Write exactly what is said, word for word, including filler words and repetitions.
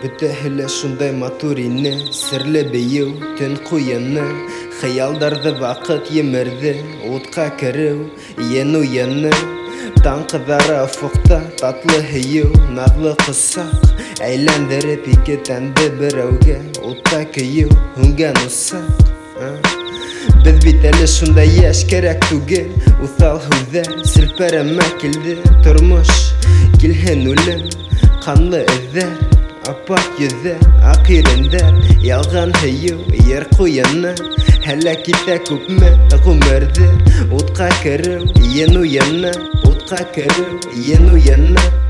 Бөтәһе шундай матур ине, серле бейеү, төн ҡуйыны, хыялдарҙы ваҡыт емерҙе, утҡа кереү, ену йыны, таң ҡыҙара офоҡта, татлы һөйөү, наҙлы ҡосаҡ, әйләндереп ике тәнде берәүгә, утта көйөү, һүнгән усаҡ. Беҙ бит әле шундай йәш, кәрәк түгел, уҫал һүҙҙәр, селпәрәмә килде тормош, килһен үлем, ҡанлы эҙҙәр. Апаҡ йөҙҙәр, аҡ ирендәр, ялған һөйөү, йыр ҡуйыны, һәләк итә күпме ғүмерҙе, утҡа кереү, ену йыны, утҡа кереү, ену йыны.